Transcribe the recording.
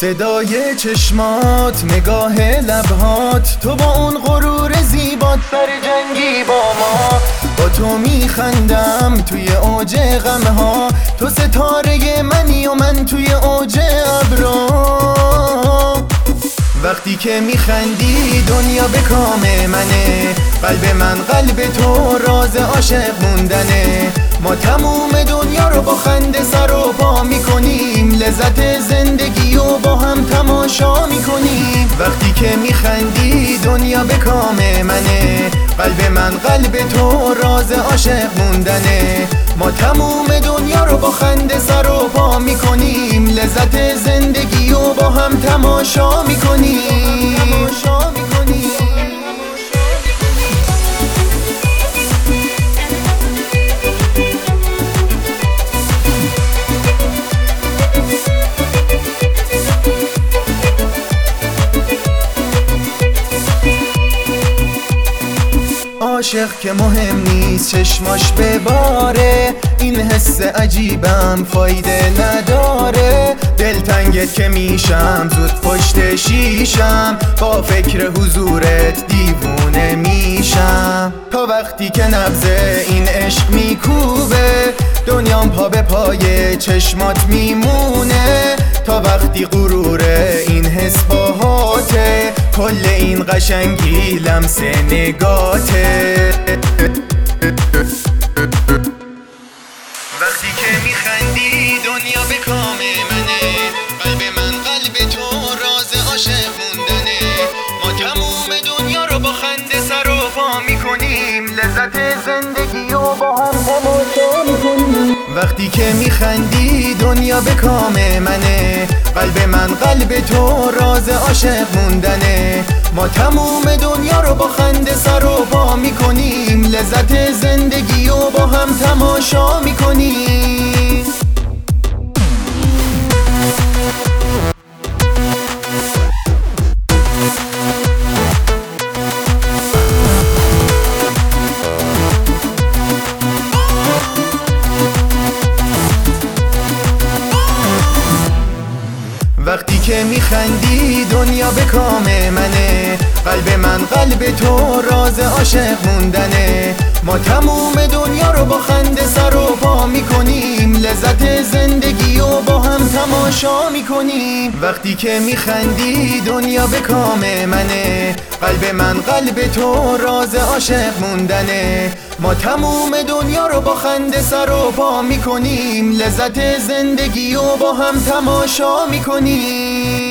صدای چشمات، نگاه لبهات، تو با اون غرور زیبات سر جنگی با ما. با تو میخندم توی اوج غمها، تو ستاره منی و من توی اوج ابرا. وقتی که میخندی دنیا به کام منه، قلب من قلب تو راز عاشق موندنه. ما تموم دنیا رو با خنده سر و پا میکنیم، لذت زندگی رو با هم تماشا میکنیم. وقتی که میخندی دنیا به کام منه، قلب من قلب تو راز عاشق موندنه. ما تموم دنیا رو با خنده سر و پا میکنیم، لذت زندگی رو با هم تماشا میکنیم. عاشق که مهم نیست چشماش بباره، این حس عجیبم فایده نداره. دلتنگت که میشم زود پشت شیشم، با فکر حضورت دیوونه میشم. تا وقتی که نبض این عشق میکوبه، دنیام پا به پای چشمات میمونه. تا وقتی غرور این حس باهاته، کل این قشنگی لمس نگاته. وقتی که میخندی دنیا به کام منه، قلب من قلب تو راز عاشق موندنه. ما تموم دنیا رو با خنده سر و پا میکنیم، لذت زندگی رو با هم تماشا میکنیم. وقتی که میخندی دنیا به کام منه، قلب من قلب تو راز عاشق موندنه. ما تموم دنیا رو با خنده سر و پا میکنیم، لذت زندگی رو با هم تماشا میکنیم. وقتی که میخندی دنیا به کام منه، قلب من قلب تو راز عاشق موندنه. ما تموم دنیا رو با خنده سر و پا میکنیم، لذت زندگی رو با هم تماشا میکنیم. وقتی که میخندی دنیا به کام منه، قلب من قلب تو راز عاشق موندنه. ما تموم دنیا رو با خنده سر و پا میکنیم، لذت زندگی رو با هم تماشا میکنیم.